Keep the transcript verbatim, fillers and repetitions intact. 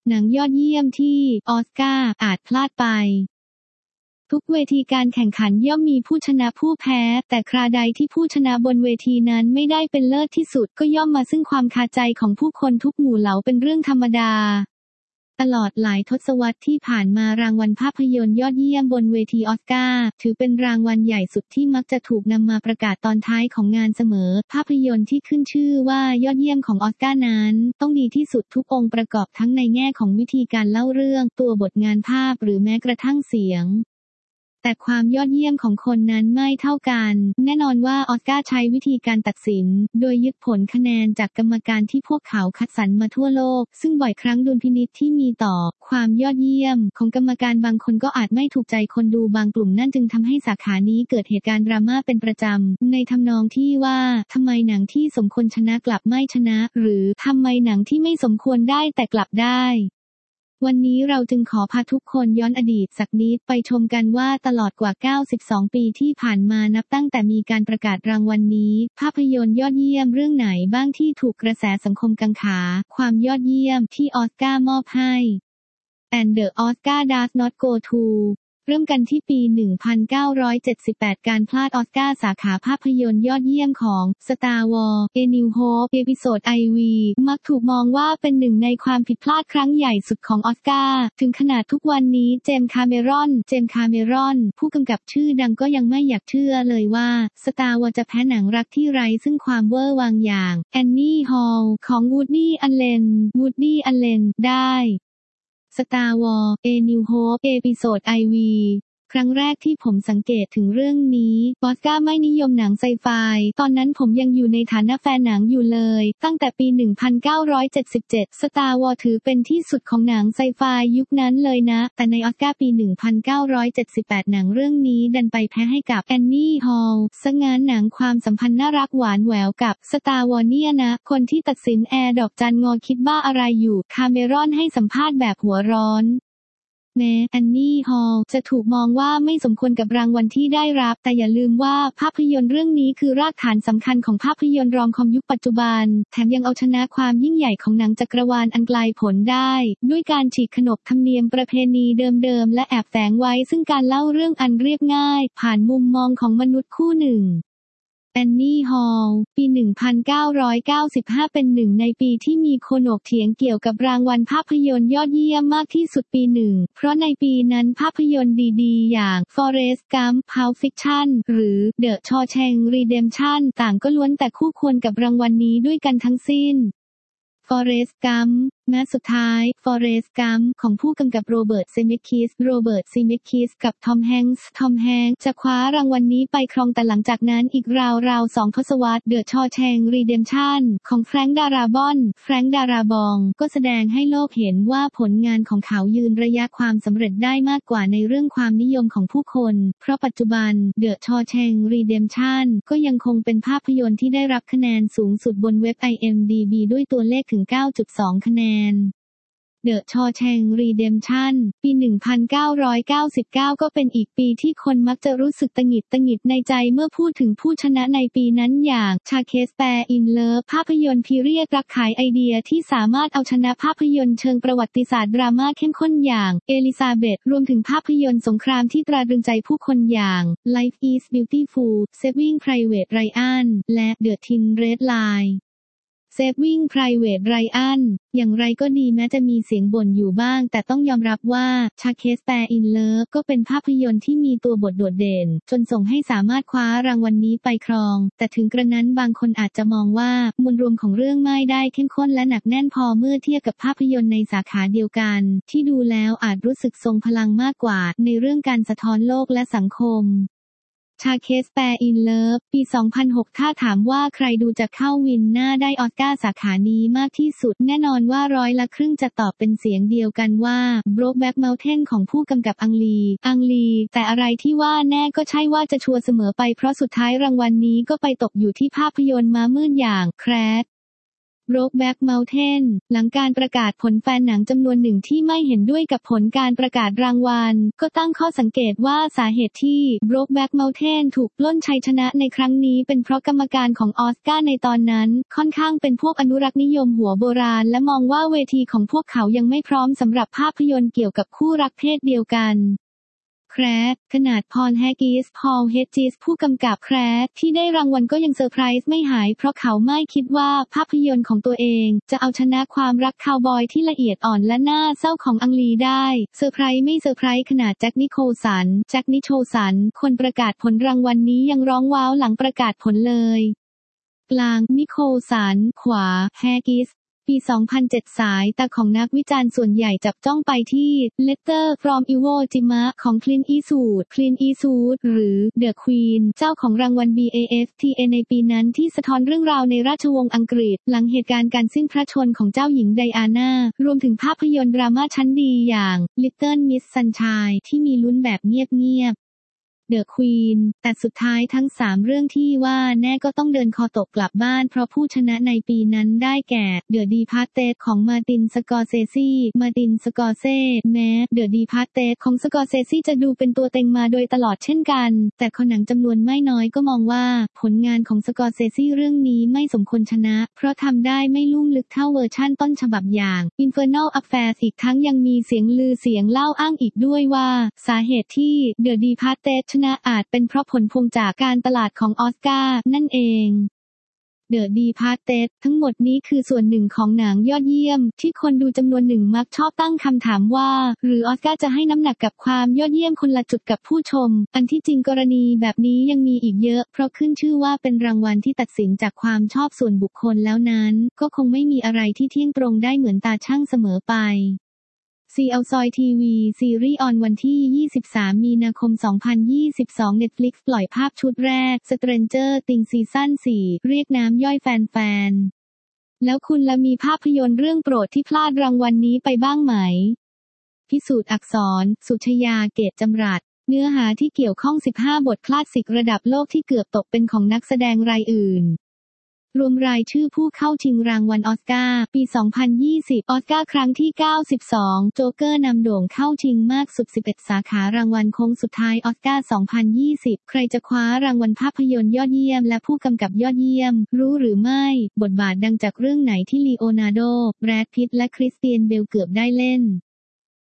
หนังยอดเยี่ยมที่ออสการ์อาจพลาดไปทุกเวทีการแข่งขันย่อมมีผู้ชนะผู้แพ้แต่คราใดที่ผู้ชนะบนเวทีนั้นไม่ได้เป็นเลิศที่สุดก็ย่อมมาซึ่งความคาใจของผู้คนทุกหมู่เหล่าเป็นเรื่องธรรมดาตลอดหลายทศวรรษที่ผ่านมารางวัลภาพยนตร์ยอดเยี่ยมบนเวทีออสการ์ถือเป็นรางวัลใหญ่สุดที่มักจะถูกนำมาประกาศตอนท้ายของงานเสมอภาพยนตร์ที่ขึ้นชื่อว่ายอดเยี่ยมของออสการ์นั้นต้องดีที่สุดทุกองค์ประกอบทั้งในแง่ของวิธีการเล่าเรื่องตัวบทงานภาพหรือแม้กระทั่งเสียงแต่ความยอดเยี่ยมของคนนั้นไม่เท่ากันแน่นอนว่าออสการ์ใช้วิธีการตัดสินโดยยึดผลคะแนนจากกรรมการที่พวกเขาคัดสรรมาทั่วโลกซึ่งบ่อยครั้งดุลพินิจที่มีต่อความยอดเยี่ยมของกรรมการบางคนก็อาจไม่ถูกใจคนดูบางกลุ่มนั่นจึงทำให้สาขานี้เกิดเหตุการณ์ดราม่าเป็นประจำในทำนองที่ว่าทำไมหนังที่สมควรชนะกลับไม่ชนะหรือทำไมหนังที่ไม่สมควรได้แต่กลับได้วันนี้เราจึงขอพาทุกคนย้อนอดีตสักนิดไปชมกันว่าตลอดกว่าเก้าสิบสองปีที่ผ่านมานับตั้งแต่มีการประกาศรางวัลนี้ภาพยนตร์ยอดเยี่ยมเรื่องไหนบ้างที่ถูกกระแสสังคมกังขาความยอดเยี่ยมที่ออสการ์มอบให้ And the Oscar does not go toเริ่มกันที่ปี หนึ่งพันเก้าร้อยเจ็ดสิบแปด การพลาดออสการ์สาขาภาพยนตร์ยอดเยี่ยมของ Star Wars: A New Hope เอพิโซด ไอ วี มักถูกมองว่าเป็นหนึ่งในความผิดพลาดครั้งใหญ่สุดของออสการ์ถึงขนาดทุกวันนี้เจมส์ คาเมรอน เจมส์ คาเมรอน ผู้กำกับชื่อดังก็ยังไม่อยากเชื่อเลยว่า Star Wars จะแพ้หนังรักที่ไร้ซึ่งความเวอร์วังอย่าง Annie Hall ของ Woody Allen Woody Allen ได้ Star Wars: A New Hope เอพิโซด ไอ วี ครั้งแรกที่ผมสังเกตถึงเรื่องนี้ออสการ์ไม่นิยมหนังไซไฟตอนนั้นผมยังอยู่ในฐานะแฟนหนังอยู่เลยตั้งแต่ปี หนึ่งพันเก้าร้อยเจ็ดสิบเจ็ด Star Wars ถือเป็นที่สุดของหนังไซไฟยุคนั้นเลยนะแต่ในออสการ์ปี หนึ่งพันเก้าร้อยเจ็ดสิบแปด หนังเรื่องนี้ดันไปแพ้ให้กับ Annie Hall ซะงั้นหนังความสัมพันธ์น่ารักหวานแหววกับ Star Wars เนี่ยนะคนที่ตัดสินแอร์ดอกจันงอคิดบ้าอะไรอยู่คาเมรอนให้สัมภาษณ์แบบหัวร้อนแม้แอนนี่ฮอลจะถูกมองว่าไม่สมควรกับรางวัลที่ได้รับแต่อย่าลืมว่าภาพยนตร์เรื่องนี้คือรากฐานสำคัญของภาพยนตร์รอมคอมยุคปัจจุบันแถมยังเอาชนะความยิ่งใหญ่ของหนังจักรวาลอันไกลผลได้ด้วยการฉีกขนบธรรมเนียมประเพณีเดิมๆและแอบแฝงไว้ซึ่งการเล่าเรื่องอันเรียบง่ายผ่านมุมมองของมนุษย์คู่หนึ่งแอนนี่ฮอลปี หนึ่งพันเก้าร้อยเก้าสิบห้า เป็นหนึ่งในปีที่มีคนถกเถียงเกี่ยวกับรางวัลภาพยนตร์ยอดเยี่ยมมากที่สุดปีหนึ่งเพราะในปีนั้นภาพยนตร์ดีๆอย่าง Forrest Gump Pulp Fiction หรือ The Shawshank Redemption ต่างก็ล้วนแต่คู่ควรกับรางวัลนี้ด้วยกันทั้งสิ้น Forrest Gump แม้สุดท้าย Forrest Gump ของผู้กำกับโรเบิร์ต เซเมคคิสโรเบิร์ต ซีเมคคิสกับทอมแฮงค์ทอมแฮงค์จะคว้ารางวัลนี้ไปครองแต่หลังจากนั้นอีกราวๆสองทศวรรษ The Shawshank Redemption ของแฟรงค์ ดาราบอนแฟรงค์ ดาราบองก็แสดงให้โลกเห็นว่าผลงานของเขายืนระยะความสำเร็จได้มากกว่าในเรื่องความนิยมของผู้คนเพราะปัจจุบัน The Shawshank Redemption ก็ยังคงเป็นภาพยนตร์ที่ได้รับคะแนนสูงสุดบนเว็บ ไอ เอ็ม ดี บี ด้วยตัวเลขถึง เก้าจุดสอง คะแนนThe Shawshank Redemption ปี หนึ่งพันเก้าร้อยเก้าสิบเก้า ก็เป็นอีกปีที่คนมักจะรู้สึกตังหิดตังหิดในใจเมื่อพูดถึงผู้ชนะในปีนั้นอย่าง Shakespeare in Love ภาพยนตร์พีเรียดรักขายไอเดียที่สามารถเอาชนะภาพยนตร์เชิงประวัติศาสตร์ดราม่าเข้มข้นอย่าง Elizabeth รวมถึงภาพยนตร์สงครามที่ตราตรึงใจผู้คนอย่าง Life is Beautiful Saving Private Ryan และ The Thin Red Line Saving Private Ryan อย่างไรก็ดีแม้จะมีเสียงบ่นอยู่บ้างแต่ต้องยอมรับว่า Shakespeare in Love ก็เป็นภาพยนตร์ที่มีตัวบทโดดเด่นจนส่งให้สามารถคว้ารางวัลนี้ไปครองแต่ถึงกระนั้นบางคนอาจจะมองว่ามวลรวมของเรื่องไม่ได้เข้มข้นและหนักแน่นพอเมื่อเทียบกับภาพยนตร์ในสาขาเดียวกันที่ดูแล้วอาจรู้สึกทรงพลังมากกว่าในเรื่องการสะท้อนโลกและสังคมShakespeare in Love ปี สองพันหก ถ้าถามว่าใครดูจะเข้าวินหน้าได้ออสการ์สาขานี้มากที่สุดแน่นอนว่าร้อยละครึ่งจะตอบเป็นเสียงเดียวกันว่า Brokeback Mountain ของผู้กำกับอังลีอังลีแต่อะไรที่ว่าแน่ก็ใช่ว่าจะชัวร์เสมอไปเพราะสุดท้ายรางวัลนี้ก็ไปตกอยู่ที่ภาพยนตร์ม้ามืดอย่าง Crash Brokeback Mountain หลังการประกาศผลแฟนหนังจำนวนหนึ่งที่ไม่เห็นด้วยกับผลการประกาศรางวัลก็ตั้งข้อสังเกตว่าสาเหตุที่ Brokeback Mountain ถูกปล้นชัยชนะในครั้งนี้เป็นเพราะกรรมการของออสการ์ในตอนนั้นค่อนข้างเป็นพวกอนุรักษ์นิยมหัวโบราณและมองว่าเวทีของพวกเขายังไม่พร้อมสำหรับภาพยนตร์เกี่ยวกับคู่รักเพศเดียวกันแครดขนาดพอลแฮกิสพอลเฮดจิสผู้กำกับแครดที่ได้รางวัลก็ยังเซอร์ไพรส์ไม่หายเพราะเขาไม่คิดว่าภาพยนตร์ของตัวเองจะเอาชนะความรักคาวบอยที่ละเอียดอ่อนและน่าเศร้าของอังลีได้เซอร์ไพรส์ไม่เซอร์ไพรส์ขนาดแจ็คนิโคลสันแจ็คนิโคลสันคนประกาศผลรางวัลนี้ยังร้องว้าวหลังประกาศผลเลยกลางนิโคลสันขวาแฮกิสปี สองพันเจ็ด สายตาของนักวิจารณ์ส่วนใหญ่จับจ้องไปที่ Letter from Iwo Jima ของ Clint Eastwood Clint Eastwood หรือ The Queen เจ้าของรางวัล บี เอ เอฟ ที เอ ในปีนั้นที่สะท้อนเรื่องราวในราชวงศ์อังกฤษหลังเหตุการณ์การสิ้นพระชนม์ของเจ้าหญิงไดอาน่ารวมถึงภาพยนตร์ดราม่าชั้นดีอย่าง Little Miss Sunshine ที่มีลุ้นแบบเงียบThe Queen แต่สุดท้ายทั้งสามเรื่องที่ว่าแน่ก็ต้องเดินคอตกกลับบ้านเพราะผู้ชนะในปีนั้นได้แก่ The Departed ของมาร์ติน สกอร์เซซีมาร์ติน สกอร์เซแม้ The Departed ของสกอร์เซซีจะดูเป็นตัวเต็งมาโดยตลอดเช่นกันแต่คนหนังจำนวนไม่น้อยก็มองว่าผลงานของสกอร์เซซีเรื่องนี้ไม่สมควรชนะเพราะทำได้ไม่ลุ่มลึกเท่าเวอร์ชั่นต้นฉบับอย่าง Infernal Affairs อีกทั้งยังมีเสียงลือเสียงเล่าอ้างอีกด้วยว่าสาเหตุที่ The Departedอาจเป็นเพราะผลพวงจากการตลาดของออสการ์นั่นเอง The Departed ทั้งหมดนี้คือส่วนหนึ่งของหนังยอดเยี่ยมที่คนดูจำนวนหนึ่งมักชอบตั้งคำถามว่าหรือออสการ์จะให้น้ำหนักกับความยอดเยี่ยมคนละจุดกับผู้ชมอันที่จริงกรณีแบบนี้ยังมีอีกเยอะเพราะขึ้นชื่อว่าเป็นรางวัลที่ตัดสินจากความชอบส่วนบุคคลแล้วนั้นก็คงไม่มีอะไรที่เที่ยงตรงได้เหมือนตาช่างเสมอไปซี แอล ซอย ที วี ซีรีส์ออนวันที่ ยี่สิบสาม มีนาคม สองพันยี่สิบสอง Netflix ปล่อยภาพชุดแรก Stranger Things ซีซั่น สี่ เรียกน้ำย่อยแฟนๆแล้วคุณละมีภาพยนตร์เรื่องโปรดที่พลาดรางวัล น, นี้ไปบ้างไหมพิสูจน์อักษรสุชยาเกตจำรัดเนื้อหาที่เกี่ยวข้องสิบห้าบทคลาสสิกระดับโลกที่เกือบตกเป็นของนักแสดงรายอื่นรวมรายชื่อผู้เข้าชิงรางวัลออสการ์ปี สองพันยี่สิบ ออสการ์ครั้งที่ เก้าสิบสอง โจ๊กเกอร์นำโด่งเข้าชิงมากสุด สิบเอ็ด สาขารางวัลโค้งสุดท้ายออสการ์ สองพันยี่สิบ ใครจะคว้ารางวัลภาพยนตร์ยอดเยี่ยมและผู้กำกับยอดเยี่ยมรู้หรือไม่บทบาทดังจากเรื่องไหนที่ลีโอนาร์โด แบรด พิตต์และคริสเตียน เบลเกือบได้เล่น